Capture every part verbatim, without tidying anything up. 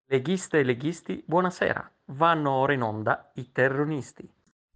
Leghiste e leghisti, buonasera. Vanno ora in onda i terronisti.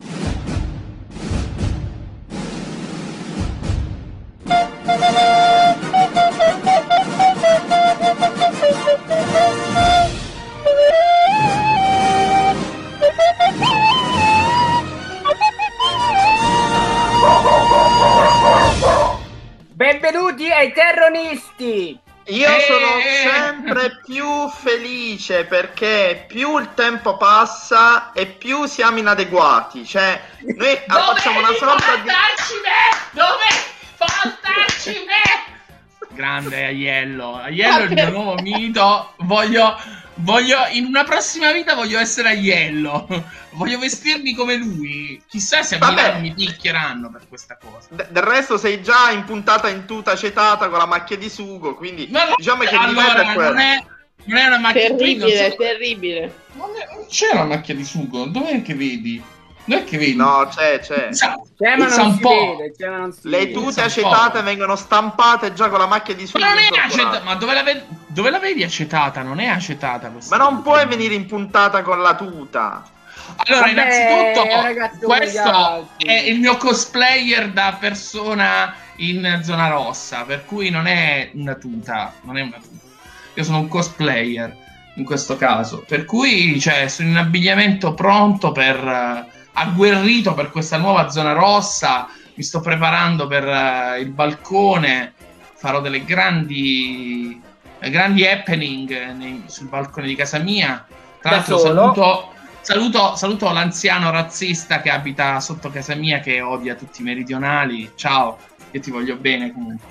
Benvenuti ai terronisti! Io sono sempre più felice perché più il tempo passa e più siamo inadeguati. Cioè, noi facciamo una sorta di... me? Dove portarci me? Grande Aiello. Aiello è il mio nuovo mito. Voglio, voglio, in una prossima vita voglio essere Aiello. Voglio vestirmi come lui. Chissà se a Vabbè. Milano mi picchieranno per questa cosa. De- del resto sei già impuntata in tuta acetata con la macchia di sugo, quindi No, no, diciamo che il livello allora, è quello. non è, non è una macchia Terribile, qui, non so- terribile. non, è- non c'è una macchia di sugo. Dov'è che vedi? Dov'è che vedi? No, c'è, c'è. Sa- C'è ma sa non un si po'. vede, c'è ma non si Le vede. tute Pensa un acetate po'. vengono stampate già con la macchia di sugo Ma non è incorporata. acetata. Ma dove la, vedi, dove la vedi acetata? Non è acetata questa. Ma non puoi venire impuntata con la tuta. Allora, Vabbè, innanzitutto, è un ragazzo come gli questo altri. è il mio cosplayer da persona in zona rossa, per cui non è una tuta, non è una tuta. Io sono un cosplayer in questo caso, per cui cioè, sono in abbigliamento pronto per eh, agguerrito per questa nuova zona rossa. Mi sto preparando per eh, il balcone, farò delle grandi eh, grandi happening nei- sul balcone di casa mia. Tra Da l'altro solo? saluto Saluto, saluto l'anziano razzista che abita sotto casa mia, che odia tutti i meridionali. Ciao, io ti voglio bene comunque.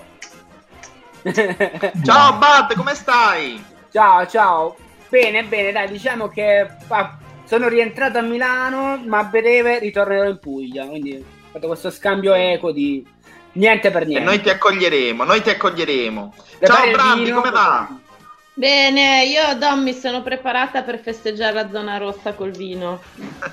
Ciao Bad, come stai? Ciao, ciao. Bene, bene, dai, diciamo che ah, sono rientrato a Milano, ma a breve ritornerò in Puglia, quindi ho fatto questo scambio eco di niente per E niente. noi ti accoglieremo, noi ti accoglieremo. Prepara Ciao il Brandi, vino, come va? Bene, io Dom mi sono preparata per festeggiare la zona rossa col vino.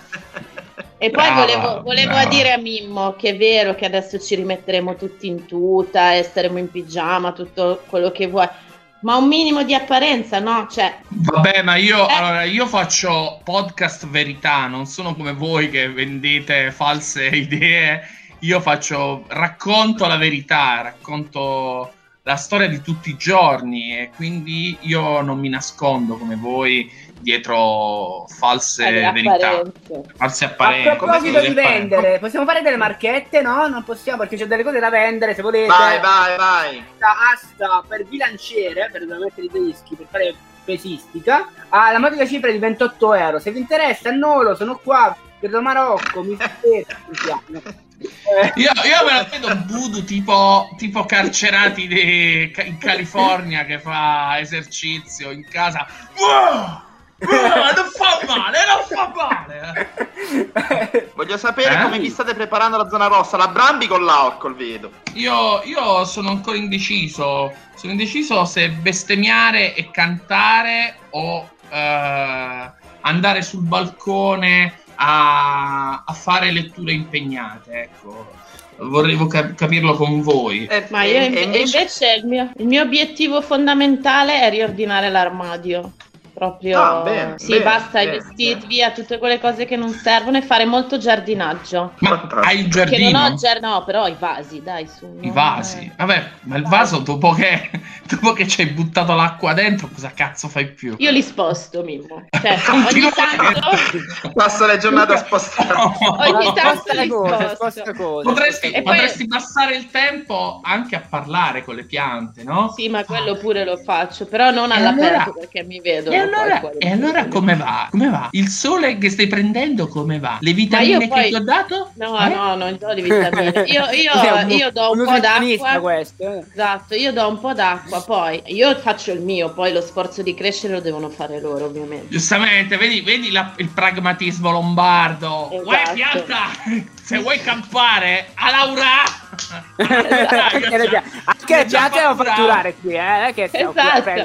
E poi Brava, volevo, volevo brava. dire a Mimmo che è vero che adesso ci rimetteremo tutti in tuta e staremo in pigiama, tutto quello che vuoi. Ma un minimo di apparenza, no? Cioè, Vabbè, ma io, Eh. allora, io faccio podcast verità, non sono come voi che vendete false idee. Io faccio, racconto la verità, racconto la storia di tutti i giorni e quindi io non mi nascondo come voi dietro false alle verità, apparenze. false A apparenze. proposito false di apparenze. vendere, possiamo fare delle marchette? No, non possiamo perché c'è delle cose da vendere, se volete. Vai, vai, vai. Asta per bilanciere, per mettere i dischi, per fare pesistica, ha la modica cifra di ventotto euro. Se vi interessa, Nolo, sono qua, per Marocco, mi aspetta. Eh, Io, io me la vedo voodoo tipo, tipo carcerati de- in California che fa esercizio in casa. Wow! Wow, non fa male, non fa male. Voglio sapere Eh? come vi state preparando la zona rossa. La Brambi con l'alcol, vedo. Io, io sono ancora indeciso. Sono indeciso se bestemmiare e cantare o eh, andare sul balcone a, a fare letture impegnate. Ecco, vorrei cap- capirlo con voi. E- Ma e- io e inve- invece... invece il mio, il mio obiettivo fondamentale è riordinare l'armadio. Proprio Ah, bene, sì, bene, basta bene, i vestiti, bene. via tutte quelle cose che non servono e fare molto giardinaggio. Ma Fantastico. hai il Che non giardino? ho già, no, però i vasi, dai, su. I non- vasi. Vabbè, ma il vaso dopo che, dopo che ci hai buttato l'acqua dentro, cosa cazzo fai più? Io li sposto, Mimmo. Cioè, ogni Continuamente. tanto Passa le giornate a spostare. ogni no, tanto sposta le li cose, sposto. sposta cose. Potresti, E poi- potresti passare il tempo anche a parlare con le piante, no? Sì, ma quello pure lo faccio, però non E all'aperto allora- perché mi vedono. E poi allora, fuori. e allora come va? Come va? Il sole che stai prendendo come va? Le vitamine io poi- che ti ho dato? No, Eh? no, non do di vitamine. Io, io, È un- io do un un po' nutrizionista d'acqua. questo, eh. Esatto, io do un po' d'acqua, poi io faccio il mio, poi lo sforzo di crescere lo devono fare loro, ovviamente. Giustamente, vedi, vedi la- il pragmatismo lombardo. Esatto. Uè, pianta, se vuoi campare, a Laura. Anche le pia- anche le piante devono fatturare qui, eh? Non è che stiamo qui a Esatto. prendere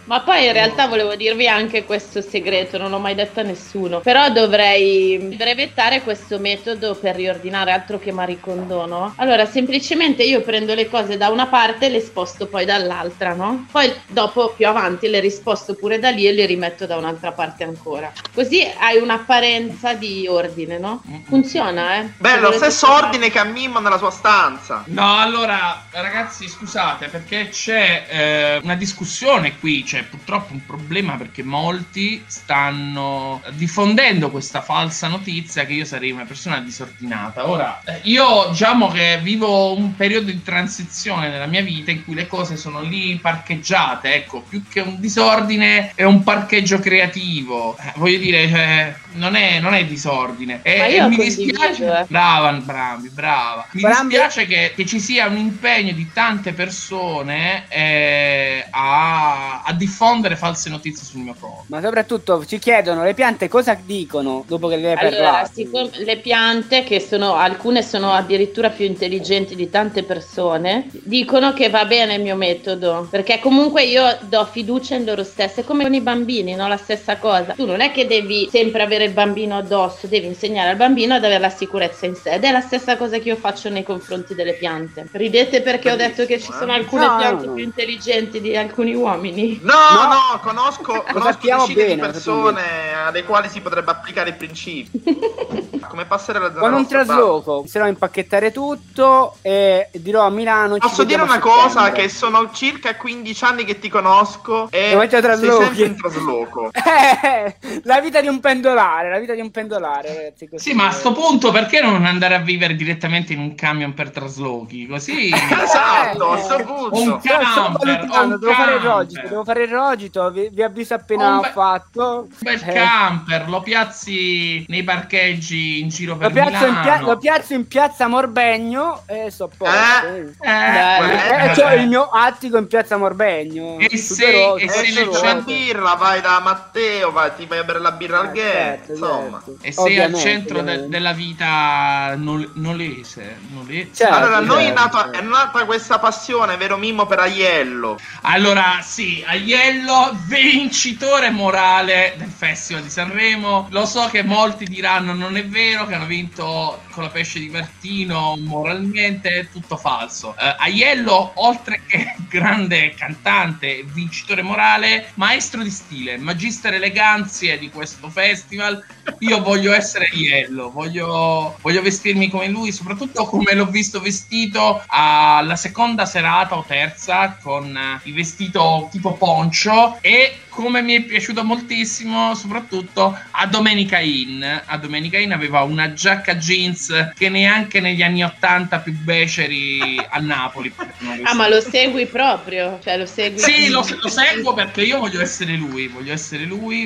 Ma poi in realtà volevo dirvi anche questo segreto, non l'ho mai detto a nessuno, però dovrei brevettare questo metodo per riordinare, altro che Marie Kondo, no? Allora semplicemente io prendo le cose da una parte e le sposto poi dall'altra, no? Poi dopo più avanti le risposto pure da lì e le rimetto da un'altra parte ancora, così hai un'apparenza di ordine, no? Funziona, eh? Beh, lo stesso ordine che ha Mimmo nella sua stanza. No, allora ragazzi scusate, perché c'è eh, una discussione qui, c'è purtroppo un problema perché molti stanno diffondendo questa falsa notizia che io sarei una persona disordinata. Ora, eh, io diciamo che vivo un periodo di transizione nella mia vita in cui le cose sono lì parcheggiate, ecco, più che un disordine è un parcheggio creativo, eh, voglio dire, cioè, non è, non è disordine. E, Ma io e mi condivido, dispiace, eh. brava, bravi, brava. Mi Brambi- dispiace che, che ci sia un impegno di tante persone eh, a, a diffondere false notizie sul mio corpo. Ma soprattutto ci chiedono le piante cosa dicono dopo che le hai Allora, parlato. siccome le piante, che sono alcune sono addirittura più intelligenti di tante persone, dicono che va bene il mio metodo, perché comunque io do fiducia in loro stesse, è come con i bambini, no? La stessa cosa. Tu non è che devi sempre avere il bambino addosso, devi insegnare al bambino ad avere la sicurezza in sé, ed è la stessa cosa che io faccio nei confronti delle piante. Ridete perché ho detto che ci sono alcune No, piante no, no. più intelligenti di alcuni uomini. No, No. no, conosco, Lo conosco sappiamo decine bene, di lo persone alle quali si potrebbe applicare il principio. Come passare la zona Con un rossa, trasloco, se no impacchettare tutto e dirò a Milano. ci Posso dire vediamo una a cosa, settembre. che sono circa quindici anni che ti conosco e Come te sei traslochi? sempre in trasloco. Eh, la vita di un pendolare, la vita di un pendolare, ragazzi. così. Sì, ma a sto punto perché non andare a vivere direttamente in un camion per traslochi? Così Esatto, a sto Eh, punto. un Però sto camper, valutando, un devo fare il camper. rogito, devo fare il rogito, vi, vi avviso appena Un ho be- fatto. Un bel Eh, camper, lo piazzi nei parcheggi in giro per lo, piazzo in pia- Milano. lo piazzo in piazza Morbegno e so a posto. Eh? Eh, Eh, eh, eh, c'ho eh. il mio attico in piazza Morbegno. E tutte sei- rose, e tutte sei nel rose. Esci centro- la birra, vai da Matteo, vai, ti vai a bere la birra al Eh, gay, certo, insomma. certo. E sei al Ovviamente, centro de- ovviamente. della vita nol- nolese. nolese. Certo. Allora, a noi è, certo. nata, è nata questa passione, vero Mimmo, per Aiello. Allora, sì, Aiello, vincitore morale del Festival di Sanremo. Lo so che molti diranno non è vero, che hanno vinto con la pesce di Martino, moralmente è tutto falso. Eh, Aiello, oltre che grande cantante e vincitore morale, maestro di stile, magister eleganzie di questo festival. Io voglio essere Aiello, voglio, voglio vestirmi come lui, soprattutto come l'ho visto vestito alla seconda serata o terza con eh, il vestito tipo poncio, e come mi è piaciuto moltissimo soprattutto a Domenica Inn. A Domenica Inn aveva una giacca jeans che neanche negli anni ottanta più beceri a Napoli. Ah, ma lo segui proprio? Cioè lo segui? Sì, lo, lo seguo perché io voglio essere lui, voglio essere lui,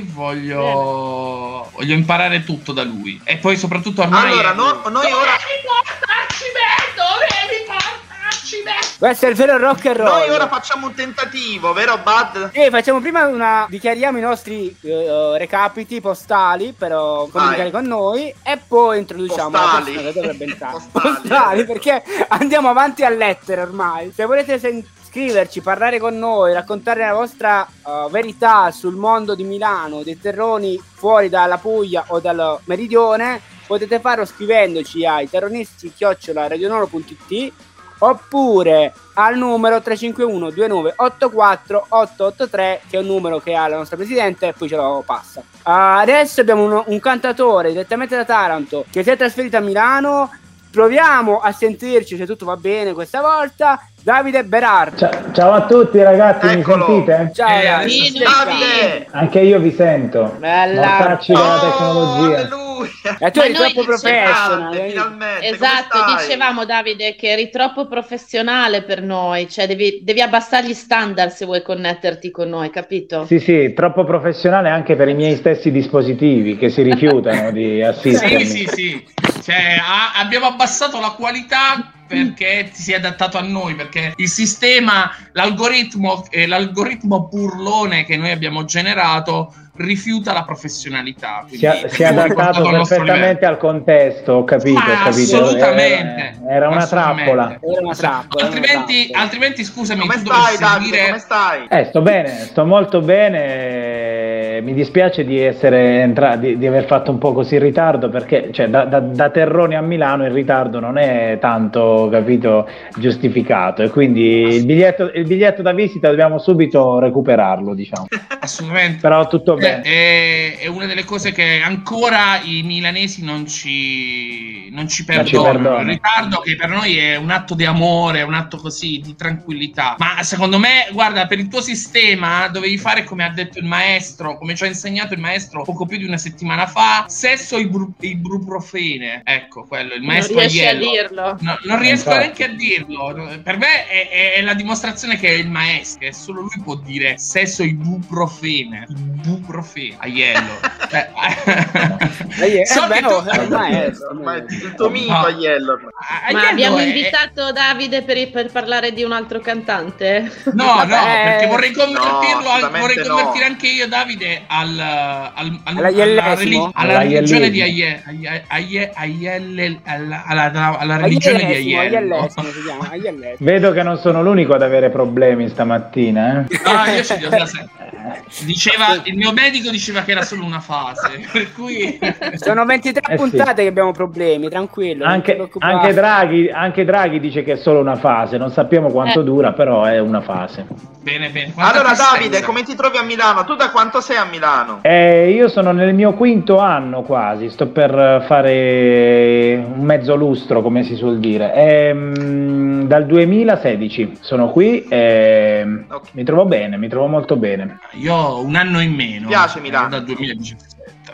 voglio, voglio imparare tutto da lui. E poi soprattutto ormai... Allora, è- no- noi ora... Dovevi portarci me, dovevi portarci me. Questo è il vero rock and roll. Noi ora facciamo un tentativo, vero Bud? Sì, facciamo prima una. Dichiariamo i nostri eh, recapiti postali per eh, comunicare con noi e poi introduciamo la Postali. persona che dovrebbe entrare. Postali. Postali, perché andiamo avanti a lettere ormai. Se volete sen- scriverci, parlare con noi, raccontare la vostra eh, verità sul mondo di Milano, dei terroni fuori dalla Puglia o dal Meridione, potete farlo scrivendoci ai terronisti chiocciola radionoro punto it oppure al numero tre cinque uno due nove otto quattro otto otto tre, che è un numero che ha la nostra presidente e poi ce lo passa. Uh, adesso abbiamo un, un cantatore direttamente da Taranto che si è trasferito a Milano. Proviamo a sentirci se tutto va bene questa volta. Davide Berardi. Ciao, ciao a tutti ragazzi, Eccolo. mi sentite? Ciao Eh, Davide. sì, Sì, Davide! Anche io vi sento. Bella. Mortacci della Oh, tecnologia. alleluia! E tu Ma eri noi troppo dicevamo- professional. Grande, eh. finalmente, Esatto, come stai? dicevamo Davide che eri troppo professionale per noi, cioè devi, devi abbassare gli standard se vuoi connetterti con noi, capito? Sì, sì, troppo professionale anche per i miei stessi dispositivi che si rifiutano di assistermi. Sì, sì, sì. Cioè, ha- abbiamo abbassato la qualità perché ti sei adattato a noi, perché il sistema, l'algoritmo e l'algoritmo burlone che noi abbiamo generato rifiuta la professionalità. Si è, si è adattato perfettamente al contesto, ho capito, Ma ho capito. assolutamente. Era, era una Assolutamente. trappola. Era una trappola. Altrimenti, era una trappola. altrimenti scusami, Come tu stai, dovresti Davide? dire... Come stai? Eh, sto bene, sto molto bene. Mi dispiace di essere entra- di, di aver fatto un po' così in ritardo, perché cioè, da, da, da Terroni a Milano il ritardo non è tanto, capito, giustificato, e quindi il biglietto, il biglietto da visita dobbiamo subito recuperarlo, diciamo. Assolutamente. Però tutto bene. È, è una delle cose che ancora i milanesi non ci, non ci Non ci perdonano. perdonano. Il ritardo, che per noi è un atto di amore, un atto così di tranquillità. Ma secondo me, guarda, per il tuo sistema dovevi fare come ha detto il maestro, come ci ha insegnato il maestro poco più di una settimana fa: sesso ibru- ibuprofene. Ecco, quello, il maestro Non riesci a Aiello. dirlo. No, non riesco Infatti. neanche a dirlo. Per me è, è la dimostrazione che è il maestro, che solo lui può dire sesso ibuprofene. Ibuprofene. Aiello. Cioè, Eh, so eh, che beh, tu- oh, ormai è- Ormai il tuo mito, No. Aiello. Ma Aiello abbiamo è- invitato Davide per, per parlare di un altro cantante? No, no, Vabbè. perché vorrei convertirlo, No, anche, assolutamente vorrei no. convertire anche io Davide al, al, al- alla, All'aiellesimo? relig- alla religione di All'aiellesimo. Aie, Aie, Aie, Aielle- alla, alla, alla religione di Aiellesimo, Aiello. Aiellesimo si chiama, Aiellesimo. Vedo che non sono l'unico ad avere problemi stamattina, eh? No, io ce li ho da sempre. Diceva, il mio medico diceva che era solo una fase, per cui Sono ventitré Eh sì. puntate che abbiamo problemi, tranquillo. non ti Anche, preoccupare. anche, Draghi, anche Draghi dice che è solo una fase, non sappiamo quanto Eh. dura, però è una fase. bene, bene. Quanta Allora, tristezza. Davide, come ti trovi a Milano? Tu da quanto sei a Milano? Eh, io sono nel mio quinto anno quasi, sto per fare un mezzo lustro, come si suol dire. Ehm, dal duemilasedici sono qui e Ok. mi trovo bene, mi trovo molto bene. Io ho un anno in meno. Mi piace Milano. Dal duemiladiciassette.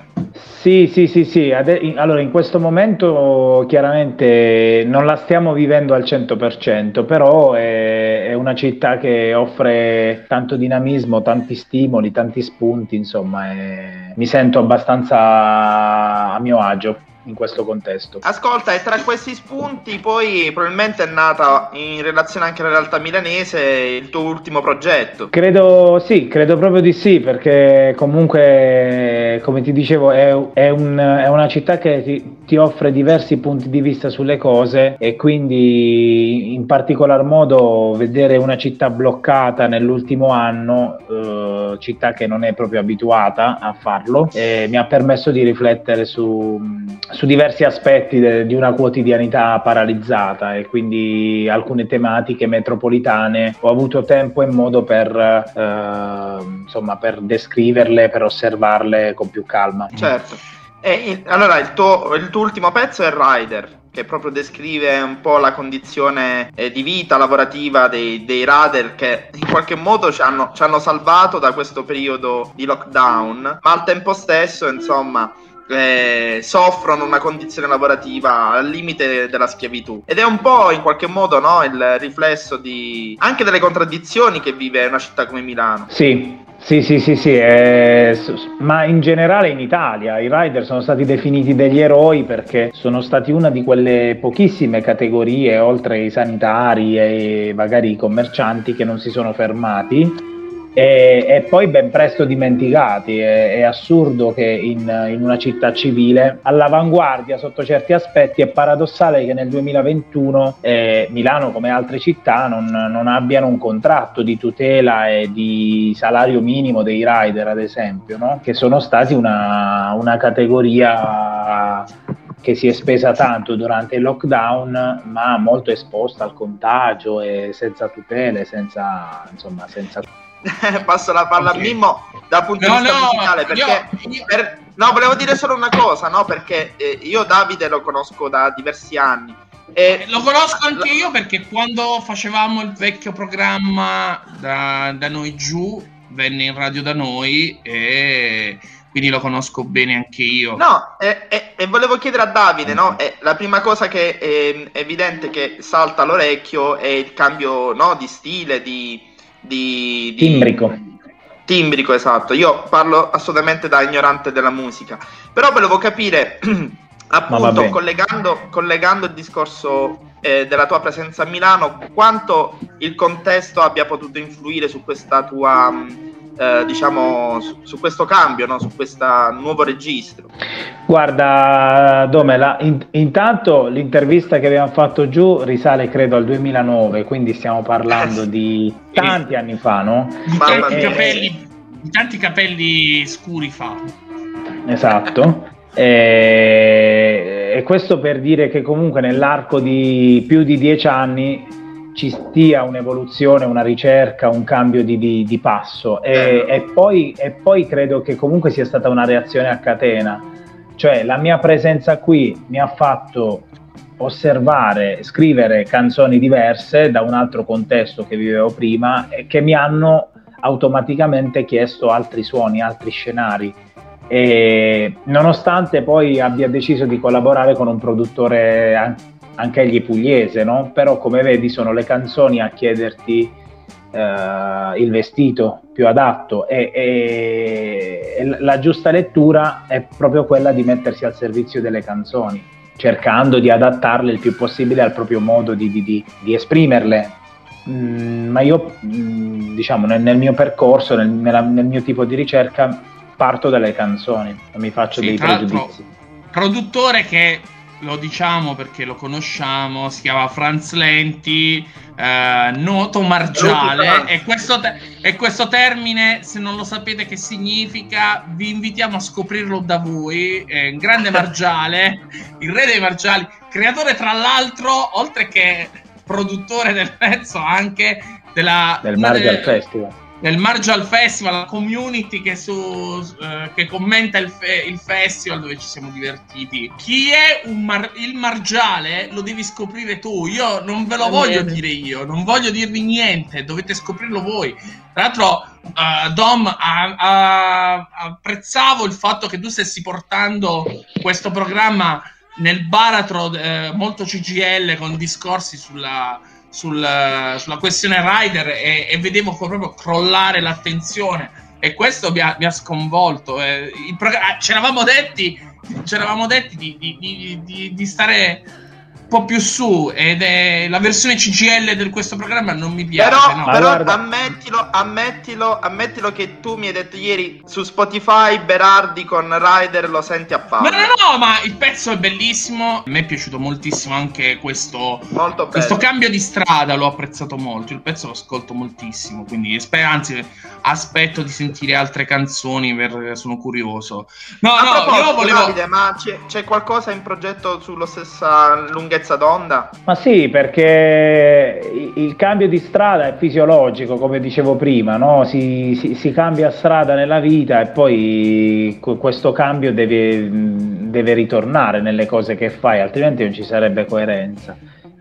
Sì, sì, sì, sì. Ade- in- allora in questo momento chiaramente non la stiamo vivendo al cento per cento, però è, è una città che offre tanto dinamismo, tanti stimoli, tanti spunti, insomma, e mi sento abbastanza a mio agio in questo contesto. Ascolta, e tra questi spunti poi probabilmente è nata, in relazione anche alla realtà milanese, il tuo ultimo progetto. Credo sì, credo proprio di sì, perché comunque, come ti dicevo, è, è un- è una città che ti, ti offre diversi punti di vista sulle cose, e quindi in particolar modo vedere una città bloccata nell'ultimo anno, eh, città che non è proprio abituata a farlo, eh, mi ha permesso di riflettere su, su diversi aspetti de- di una quotidianità paralizzata, e quindi alcune tematiche metropolitane ho avuto tempo e modo per, eh, insomma, per descriverle, per osservarle con più calma. Certo. E in- allora, il tuo, il tuo ultimo pezzo è Rider, che proprio descrive un po' la condizione eh, di vita lavorativa dei, dei rider, che in qualche modo ci hanno, ci hanno salvato da questo periodo di lockdown, ma al tempo stesso, insomma, eh, soffrono una condizione lavorativa al limite della schiavitù, ed è un po' in qualche modo, no, il riflesso di anche delle contraddizioni che vive una città come Milano. Sì, sì, sì, sì, sì, eh, s- ma in generale in Italia i rider sono stati definiti degli eroi, perché sono stati una di quelle pochissime categorie, oltre ai sanitari e magari i commercianti, che non si sono fermati e, e poi ben presto dimenticati. È, è assurdo che in, in una città civile, all'avanguardia sotto certi aspetti, è paradossale che nel duemilaventuno eh, Milano, come altre città, non, non abbiano un contratto di tutela e di salario minimo dei rider, ad esempio, no? Che sono stati una, una categoria che si è spesa tanto durante il lockdown, ma molto esposta al contagio e senza tutele, senza, insomma, senza... Passo la palla Ok. a Mimmo dal punto No, di vista no, musicale, perché io- io- per- no, volevo dire solo una cosa, no, perché eh, io Davide lo conosco da diversi anni e Lo conosco anche io, perché quando facevamo il vecchio programma da, da noi giù, venne in radio da noi, e quindi lo conosco bene anche io. no, e, e- e volevo chiedere a Davide, no, eh, la prima cosa che è evidente che salta all'orecchio è il cambio, no, di stile, di, di, di- Timbrico. timbrico, esatto. Io parlo assolutamente da ignorante della musica, però volevo capire appunto, vabbè. collegando, collegando il discorso eh, della tua presenza a Milano, quanto il contesto abbia potuto influire su questa tua mh, eh, diciamo su, su questo cambio, no? Su questo nuovo registro? Guarda Dome, la, in, intanto l'intervista che abbiamo fatto giù risale credo al duemilanove, quindi stiamo parlando di tanti anni fa, no? Di Mamma tanti, mia. capelli, di tanti capelli scuri fa. Esatto. E, e questo per dire che comunque nell'arco di più di dieci anni ci stia un'evoluzione, una ricerca, un cambio di, di, di passo e, e, poi, e poi credo che comunque sia stata una reazione a catena, cioè la mia presenza qui mi ha fatto osservare, scrivere canzoni diverse da un altro contesto che vivevo prima e che mi hanno automaticamente chiesto altri suoni, altri scenari. E nonostante poi abbia deciso di collaborare con un produttore anche anche egli pugliese, no? Però come vedi sono le canzoni a chiederti uh, il vestito più adatto e, e, e la giusta lettura è proprio quella di mettersi al servizio delle canzoni, cercando di adattarle il più possibile al proprio modo di, di, di, di esprimerle. Mm, ma io mm, diciamo nel, nel mio percorso, nel, nella, nel mio tipo di ricerca parto dalle canzoni, non mi faccio sì, dei pregiudizi. Produttore che lo diciamo perché lo conosciamo, si chiama Franz Lenti, eh, noto margiale, e questo, te- e questo termine, se non lo sapete che significa, vi invitiamo a scoprirlo da voi. È un grande margiale, il re dei margiali, creatore tra l'altro, oltre che produttore del pezzo, anche della, del Margial delle, Festival. Del Margial Festival, la community che, su, uh, che commenta il, fe- il festival dove ci siamo divertiti. Chi è un mar- il Margiale lo devi scoprire tu, io non ve lo voglio dire io, non voglio dirvi niente, dovete scoprirlo voi. Tra l'altro uh, Dom, a- a- apprezzavo il fatto che tu stessi portando questo programma nel baratro eh, molto C G L, con discorsi sulla Sul, sulla questione Rider, e, e vedevo proprio crollare l'attenzione, e questo mi ha, mi ha sconvolto. Eh, il prog- c'eravamo detti c'eravamo detti di, di, di, di, di stare un po' più su, ed è la versione C G L di questo programma non mi piace. Però, no. però guarda... ammettilo, ammettilo, ammettilo che tu mi hai detto ieri su Spotify Berardi con Rider lo senti a palla. Ma no, no, ma il pezzo è bellissimo. A me è piaciuto moltissimo anche questo, Molto questo bello. cambio di strada, l'ho apprezzato molto. Il pezzo lo ascolto moltissimo, quindi sper- anzi aspetto di sentire altre canzoni, per, sono curioso. No, A no, proposito, io volevo... Davide, ma c'è, c'è qualcosa in progetto sulla stessa lunghezza d'onda? Ma sì, perché il cambio di strada è fisiologico, come dicevo prima, no? si, si, si cambia strada nella vita e poi questo cambio deve, deve ritornare nelle cose che fai, altrimenti non ci sarebbe coerenza.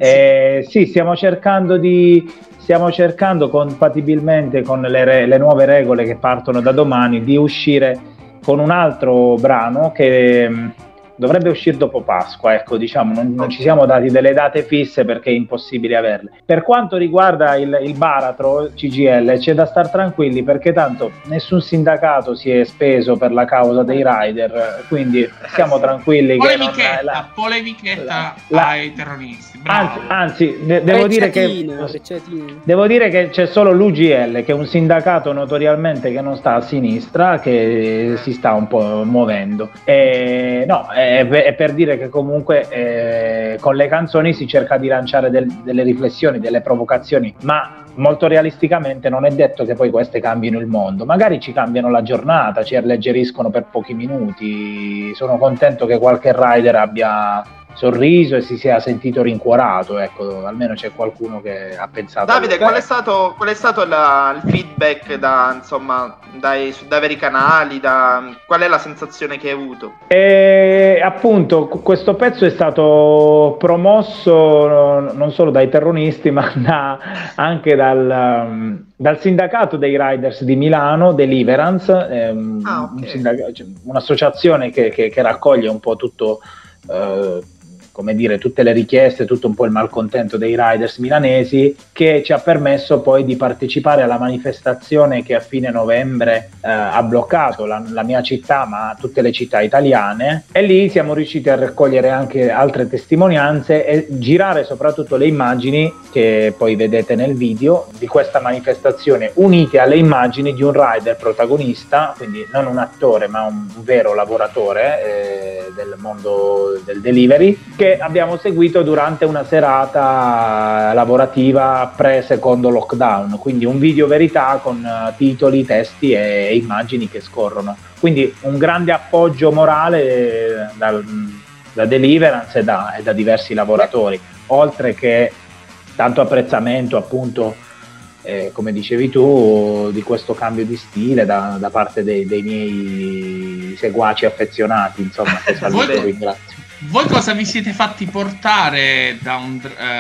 E sì, stiamo cercando di stiamo cercando compatibilmente con le, re, le nuove regole che partono da domani di uscire con un altro brano che dovrebbe uscire dopo Pasqua, ecco, diciamo, non, non ci siamo dati delle date fisse perché è impossibile averle. Per quanto riguarda il, il baratro C G L, c'è da star tranquilli perché tanto nessun sindacato si è speso per la causa dei rider, quindi siamo tranquilli. Polemichetta, che non, la, polemichetta la, ai terroristi. Bravo. Anzi, anzi de- devo dire che devo dire che c'è solo l'U G L, che è un sindacato notoriamente che non sta a sinistra, che si sta un po' muovendo. E, no, è, è per dire che comunque eh, con le canzoni si cerca di lanciare del, delle riflessioni, delle provocazioni, ma molto realisticamente non è detto che poi queste cambino il mondo. Magari ci cambiano la giornata, ci alleggeriscono per pochi minuti. Sono contento che qualche rider abbia sorriso e si sia sentito rincuorato, ecco, almeno c'è qualcuno che ha pensato. Davide, qual è stato, qual è stato la, il feedback da, insomma, dai, dai vari canali, da, qual è la sensazione che hai avuto? E appunto questo pezzo è stato promosso non solo dai terroristi ma da, anche dal, dal sindacato dei riders di Milano, Deliverance, ehm, ah, okay. un sindac- un'associazione che, che, che raccoglie un po' tutto eh, come dire, tutte le richieste, tutto un po' il malcontento dei riders milanesi, che ci ha permesso poi di partecipare alla manifestazione che a fine novembre eh, ha bloccato la, la mia città, ma tutte le città italiane, e lì siamo riusciti a raccogliere anche altre testimonianze e girare soprattutto le immagini che poi vedete nel video di questa manifestazione, unite alle immagini di un rider protagonista, quindi non un attore ma un vero lavoratore eh, del mondo del delivery, che abbiamo seguito durante una serata lavorativa pre-secondo lockdown, quindi un video verità con uh, titoli, testi e immagini che scorrono. Quindi un grande appoggio morale da, da Deliverance e da, e da diversi lavoratori, oltre che tanto apprezzamento appunto, eh, come dicevi tu, di questo cambio di stile da, da parte dei, dei miei seguaci affezionati, insomma, che saluto e ringrazio. Voi cosa vi siete fatti portare da un,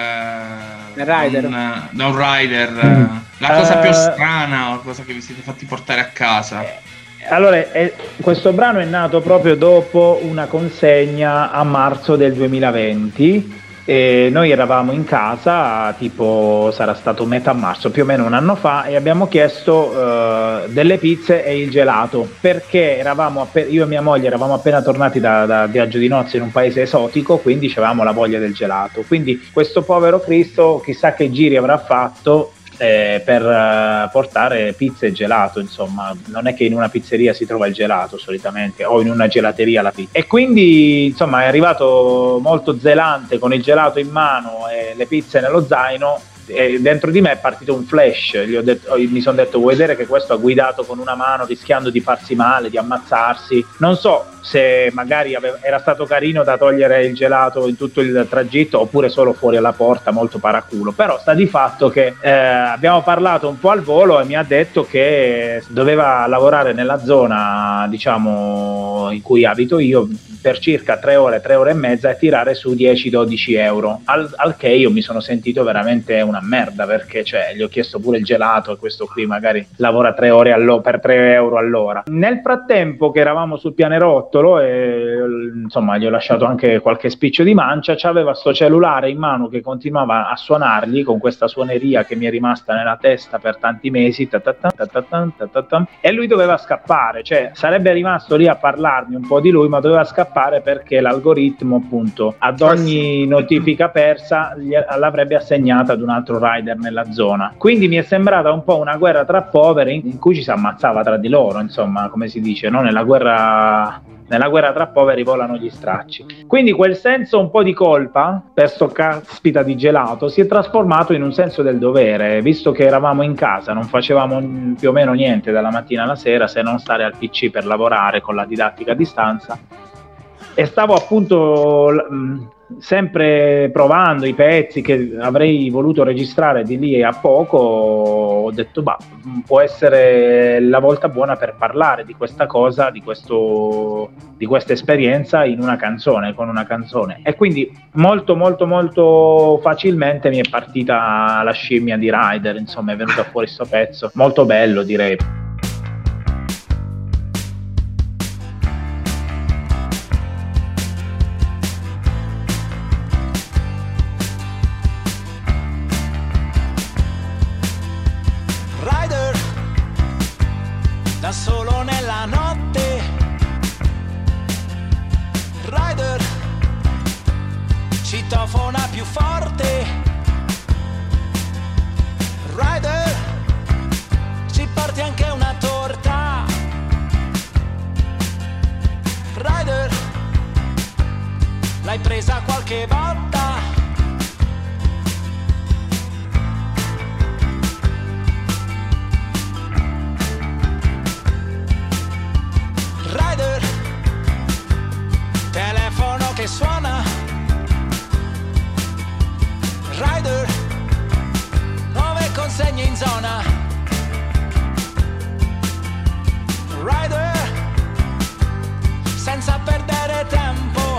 uh, rider? Un, da un rider? Mm. La cosa uh, più strana o cosa che vi siete fatti portare a casa? Allora, è, questo brano è nato proprio dopo una consegna a marzo del duemilaventi. E noi eravamo in casa, tipo sarà stato metà marzo, più o meno un anno fa, e abbiamo chiesto uh, delle pizze e il gelato, perché eravamo app- io e mia moglie eravamo appena tornati da, da viaggio di nozze in un paese esotico, quindi avevamo la voglia del gelato. Quindi questo povero Cristo chissà che giri avrà fatto eh, per uh, portare pizza e gelato, insomma, non è che in una pizzeria si trova il gelato solitamente, o in una gelateria la pizza, e quindi insomma è arrivato molto zelante con il gelato in mano e le pizze nello zaino, e dentro di me è partito un flash. Gli ho detto, mi sono detto: vuoi vedere che questo ha guidato con una mano rischiando di farsi male, di ammazzarsi? Non so se magari aveva, era stato carino da togliere il gelato in tutto il tragitto, oppure solo fuori alla porta, molto paraculo. Però sta di fatto che eh, abbiamo parlato un po' al volo e mi ha detto che doveva lavorare nella zona, diciamo, in cui abito io per circa tre ore, tre ore e mezza, e tirare su dieci dodici euro, al, al che io mi sono sentito veramente una merda, perché cioè gli ho chiesto pure il gelato e questo qui magari lavora tre ore allo- per tre euro all'ora. Nel frattempo che eravamo sul pianerottolo, e insomma gli ho lasciato anche qualche spiccio di mancia, c'aveva sto cellulare in mano che continuava a suonargli con questa suoneria che mi è rimasta nella testa per tanti mesi, ta-ta-ta, ta-ta-ta, ta-ta-ta, e lui doveva scappare, cioè sarebbe rimasto lì a parlarmi un po' di lui, ma doveva scappare perché l'algoritmo appunto ad ogni notifica persa l'avrebbe assegnata ad un altro rider nella zona. Quindi mi è sembrata un po' una guerra tra poveri in cui ci si ammazzava tra di loro, insomma, come si dice, no? Nella guerra nella guerra tra poveri volano gli stracci. Quindi quel senso un po' di colpa per sto caspita di gelato si è trasformato in un senso del dovere, visto che eravamo in casa, non facevamo più o meno niente dalla mattina alla sera se non stare al P C per lavorare con la didattica a distanza, e stavo appunto mh, sempre provando i pezzi che avrei voluto registrare di lì a poco. Ho detto bah, può essere la volta buona per parlare di questa cosa, di questo di questa esperienza in una canzone, con una canzone, e quindi molto molto molto facilmente mi è partita la scimmia di rider, insomma è venuta fuori sto pezzo molto bello, direi. Solo nella notte, rider, citofona più forte, rider, ci porti anche una torta, rider, l'hai presa qualche volta? Rider, telefono che suona, rider, nuove consegne in zona, rider, senza perdere tempo,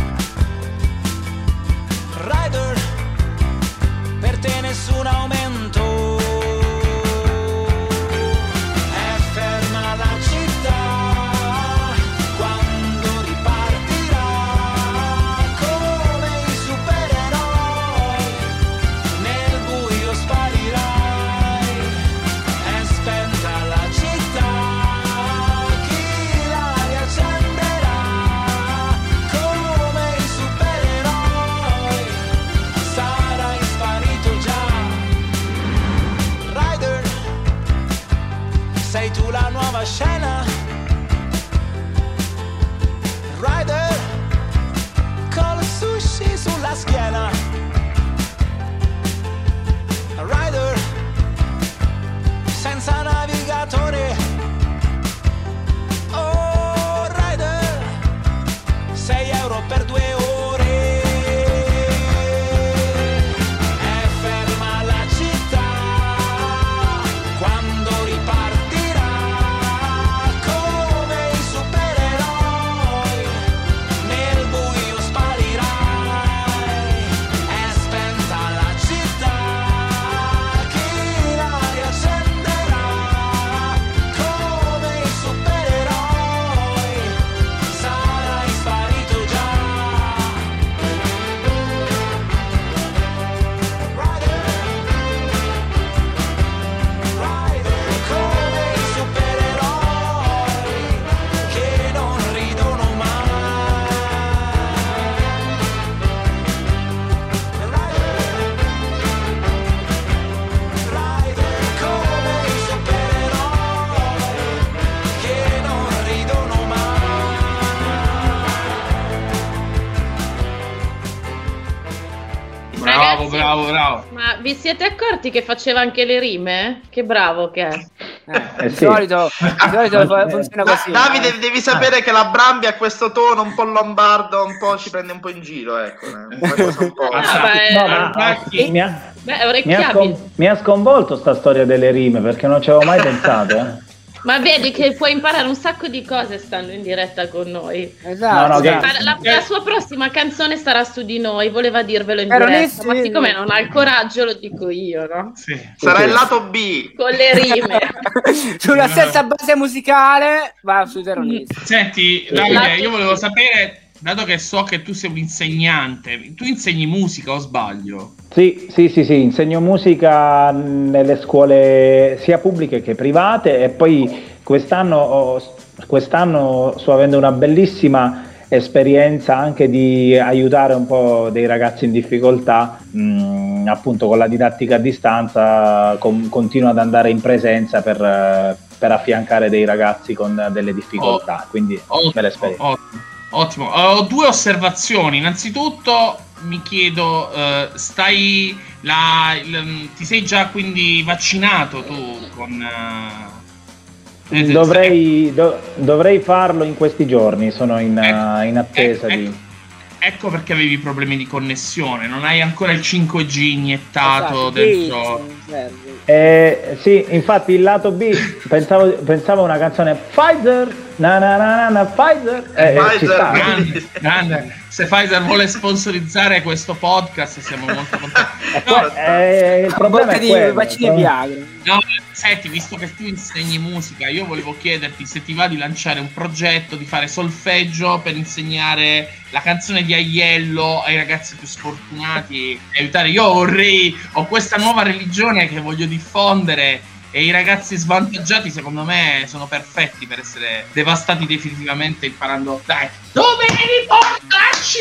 rider, per te nessun aumento. È ferma la città, quando ripartirà bravo, bravo. Ma vi siete accorti che faceva anche le rime? Che bravo che è. Eh, Eh, di sì. solito, di solito Eh, funziona Da- così. Davide, eh. devi sapere che la Brambi ha questo tono un po' lombardo, un po' ci prende un po' in giro, ecco. eh, Una cosa un po'. Ah, beh, No, ma infatti- mi ha, Beh, mi ha orecchiabile. scon- mi ha sconvolto sta storia delle rime perché non ci avevo mai pensato. Eh. Ma vedi che puoi imparare un sacco di cose stando in diretta con noi. Esatto. No, no, esatto. grazie. La, la- la sua prossima canzone sarà su di noi, voleva dirvelo in Ero diretta, lì, ma sì. siccome non ha il coraggio lo dico io, no? Sì. Sarà Sì. il lato B. Con le rime. Sulla stessa base musicale va sui terroristi. Senti, Davide, io volevo sapere, dato che so che tu sei un insegnante, tu insegni musica o sbaglio? Sì, sì, sì, sì, insegno musica nelle scuole sia pubbliche che private e poi quest'anno, ho- quest'anno sto avendo una bellissima esperienza anche di aiutare un po' dei ragazzi in difficoltà, mh, appunto con la didattica a distanza, con- continuo ad andare in presenza per, eh, per affiancare dei ragazzi con delle difficoltà, quindi bella esperienza. Ottimo, ottimo. Ho due osservazioni. Innanzitutto mi chiedo, eh, stai la, il- ti sei già quindi vaccinato tu con... eh, eh, Dovrei, do- dovrei farlo in questi giorni, sono in, Ecco, eh, in attesa ecco, di... ecco. Ecco perché avevi problemi di connessione, non hai ancora il cinque G iniettato Esatto, dentro. sì, serve. Eh, sì, infatti il lato B, pensavo, pensavo a una canzone Pfizer, na na na na, na Pfizer, eh, eh, ci Pfizer, sta. Grande, grande. Se Pfizer vuole sponsorizzare questo podcast siamo molto contenti. Eh, No, que- eh, il problema Botte è di quello, vaccini e però- Viagra. no, senti, visto che tu insegni musica, io volevo chiederti se ti va di lanciare un progetto, di fare solfeggio per insegnare la canzone di Aiello ai ragazzi più sfortunati e aiutare. Io vorrei, ho questa nuova religione che voglio diffondere e i ragazzi svantaggiati secondo me sono perfetti per essere devastati definitivamente imparando. Dai, dove eri portarci?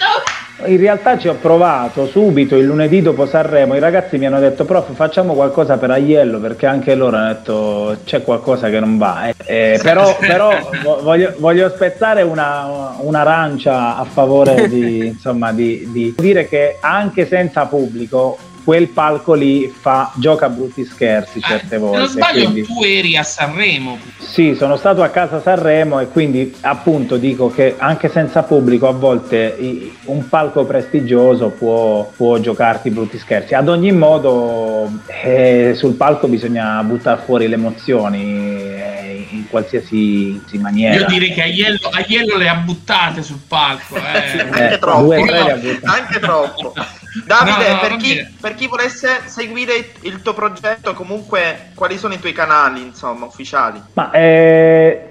In realtà ci ho provato subito il lunedì dopo Sanremo, i ragazzi mi hanno detto prof facciamo qualcosa per Aiello perché anche loro hanno detto c'è qualcosa che non va, eh. Eh, però, però vo- voglio, voglio spezzare una, un'arancia a favore di, insomma, di, di dire che anche senza pubblico quel palco lì fa gioca a brutti scherzi certe Se volte. non sbaglio quindi- tu eri a Sanremo. Sì, sono stato a casa Sanremo e quindi appunto dico che anche senza pubblico a volte i- un palco prestigioso può, può giocarti brutti scherzi. Ad ogni modo eh, sul palco bisogna buttare fuori le emozioni eh, in qualsiasi maniera. Io direi che Aiello, Aiello le ha buttate sul palco. Eh. Anche Eh, troppo, due, io- tre le ha buttate. anche troppo. Davide, No, no, per, non chi, dire. per chi volesse seguire il, il tuo progetto, comunque, quali sono i tuoi canali, insomma, ufficiali? Ma eh,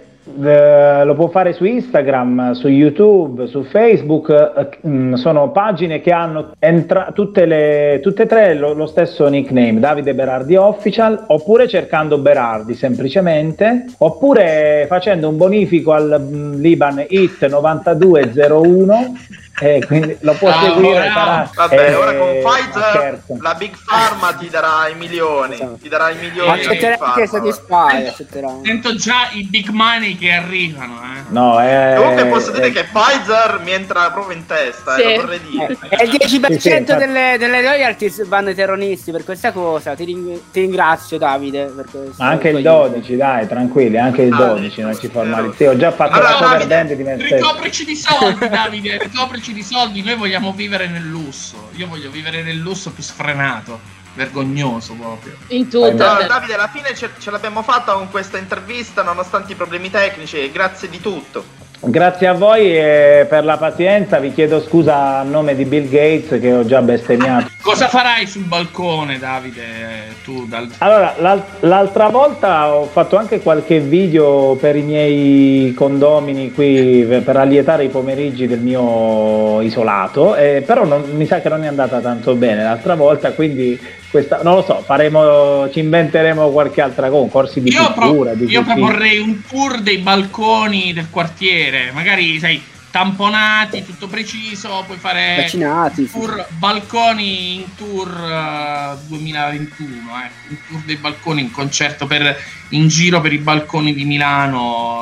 eh, lo può fare su Instagram, su YouTube, su Facebook, eh, mh, sono pagine che hanno entra- tutte, le, tutte e tre lo, lo stesso nickname, Davide Berardi Official, oppure cercando Berardi semplicemente, oppure facendo un bonifico al mh, Liban I T novantadue zero uno. Eh, quindi lo può Bravo, seguire. bravo. Sarà, Vabbè, eh, ora con ma Pfizer scherzo. la Big Pharma ti darà i milioni, Esatto. ti darà i milioni. Accetterà Big anche Pharma. Satisfy, accetterà. Sento già i big money che arrivano. Eh. No, eh, Comunque posso dire eh, che Pfizer mi entra proprio in testa, Sì. eh, lo vorrei dire. Eh, E il dieci per Sì, sì, cento infatti. delle, delle royalties vanno ai terroristi per questa cosa. Ti, ring- ti ringrazio, Davide. Per questo Ma anche il aiuto. dodici, dai, tranquilli, anche il Ah, dodici non ci vero. formalizzi. Ho già fatto Allora, la cover Davide, band di me stesso. Ricoprici di soldi, Davide, ricoprici di soldi. Noi vogliamo vivere nel lusso. Io voglio vivere nel lusso più sfrenato, vergognoso proprio. In tutto. Allora, cioè. Davide, alla fine ce, ce l'abbiamo fatta con questa intervista nonostante i problemi tecnici e grazie di tutto. Grazie a voi e per la pazienza, vi chiedo scusa a nome di Bill Gates che ho già bestemmiato. Cosa farai sul balcone, Davide? Tu dal... Allora, l'al- l'altra volta ho fatto anche qualche video per i miei condomini qui per per allietare i pomeriggi del mio isolato, eh, però non- mi sa che non è andata tanto bene l'altra volta, quindi questa, non lo so, faremo, ci inventeremo qualche altra cosa, corsi di Io, pro- pittura, di io cucina. proporrei un tour dei balconi del quartiere, magari sai, tamponati, tutto preciso, puoi fare Vaccinati. sì. tour balconi in tour eh, duemilaventuno, ecco, un tour dei balconi, un concerto per, in giro per i balconi di Milano.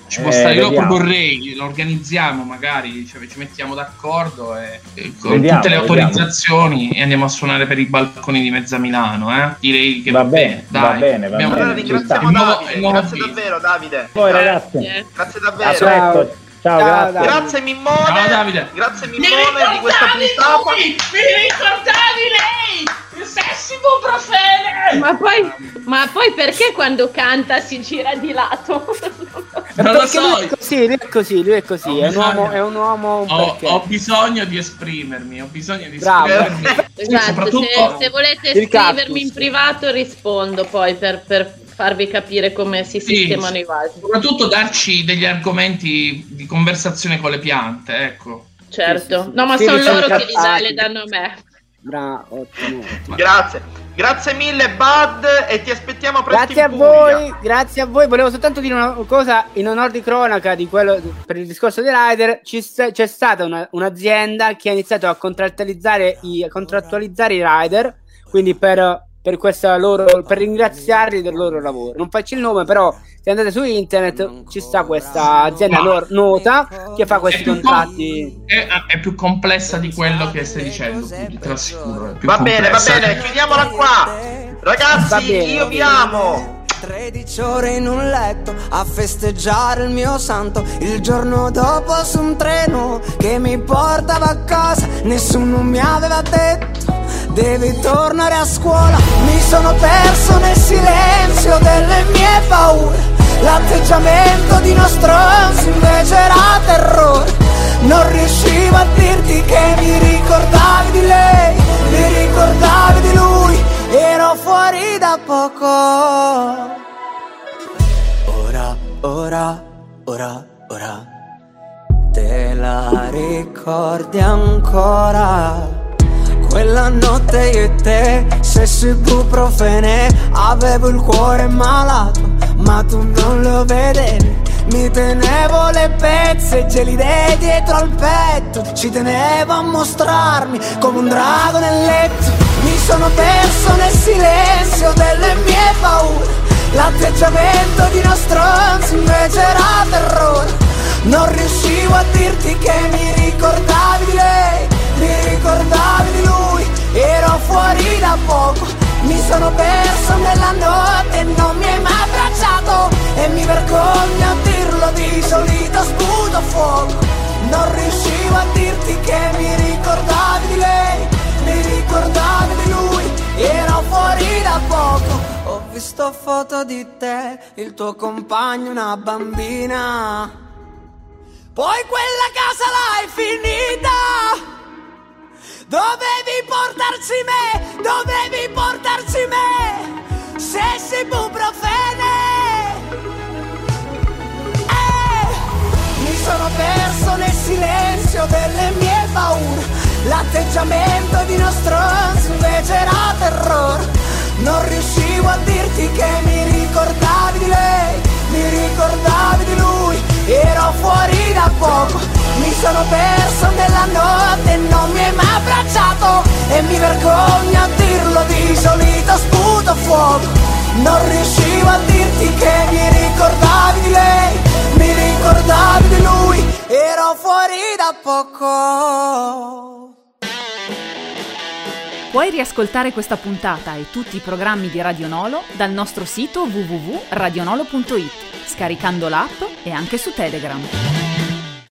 Ci può Eh, stare, io vediamo. proporrei, lo organizziamo magari, cioè, ci mettiamo d'accordo e, e con Vediamo, tutte le vediamo. autorizzazioni e andiamo a suonare per i balconi di Mezza Milano, eh? Direi che Va bene, dai, va bene, va abbiamo- Allora bene, ci ringraziamo Il nuovo- Davide, il nuovo grazie beat. davvero Davide. Poi Eh, ragazzi, Grazie. Grazie a davvero. presto. Ciao, Ciao, grazie. Davide. Grazie Mimmone. Ciao, Davide. Grazie Mi Mimmone di questa ricordavi puntata. lui? Mi ricordavi lei? Il sessi ibuprofene! Ma poi, ma poi perché quando canta si gira di lato? Non lo Perché lui so. è così, lui è così, lui è così, Ho è un bisogno- uomo, è un uomo un Ho, perché. ho bisogno di esprimermi, ho bisogno di Bravo. esprimermi. Esatto, Soprattutto se, se volete Il scrivermi cactus. in privato rispondo poi per, per farvi capire come si Sì, sistemano i vasi. soprattutto darci degli argomenti di conversazione con le piante, ecco. Certo, Sì, sì, sì. no, ma Sì, sono sono loro che li, da- trattati. le danno a me. Bravo, ottimo, ottimo. Grazie. Grazie mille Bud e ti aspettiamo presto Grazie a in Puglia. voi, grazie a voi. Volevo soltanto dire una cosa in onor di cronaca di quello per il discorso dei rider. Ci sta- c'è stata una- un'azienda che ha iniziato a contrattualizzare i, a contrattualizzare i rider, quindi per, per questa loro per ringraziarli del loro lavoro. Non faccio il nome, però se andate su internet ci sta questa azienda no- nota che fa questi È più, contratti. è, è più complessa di quello che stai dicendo, Pugli, te lo assicuro. è più Va bene, va complessa. bene, chiudiamola qua. Va Ragazzi, bene, io va vi bene. amo. tredici ore in un letto a festeggiare il mio santo. Il giorno dopo su un treno che mi portava a casa. Nessuno mi aveva detto devi tornare a scuola. Mi sono perso nel silenzio delle mie paure. L'atteggiamento di uno stronzo invece era terrore. Non riuscivo a dirti che mi ricordavi di lei, mi ricordavi di lui. Ero fuori da poco. Ora, ora, ora, ora te la ricordi ancora? Quella notte io e te, sesso ibuprofene. Avevo il cuore malato, ma tu non lo vedevi. Mi tenevo le pezze gelide dietro al petto. Ci tenevo a mostrarmi come un drago nel letto. Mi sono perso nel silenzio delle mie paure. L'atteggiamento di uno stronzo invece era terrore. Non riuscivo a dirti che mi ricordavi di lei, mi ricordavi di lui. Ero fuori da poco, mi sono perso nella notte e non mi hai mai abbracciato. E mi vergogno a dirlo, di solito sputo fuoco. Non riuscivo a dirti che mi ricordavi di lei, mi ricordavi di lui. Ero fuori da poco. Ho visto foto di te, il tuo compagno, una bambina. Poi quella casa l'hai finita. Dovevi portarci me, dovevi portarci me. Sessi ibuprofene. Eh, mi sono perso nel silenzio delle mie paure. L'atteggiamento di uno stronzo invece era terrore. Non riuscivo a dirti che mi ricordavi di lei, mi ricordavi di lui. Ero fuori da poco, mi sono perso nella notte e non mi hai mai abbracciato. E mi vergogno a dirlo, di solito sputo fuoco. Non riuscivo a dirti che mi ricordavi di lei, mi ricordavi di lui. Ero fuori da poco. Puoi riascoltare questa puntata e tutti i programmi di Radio Nolo dal nostro sito w w w punto radio nolo punto it, scaricando l'app e anche su Telegram.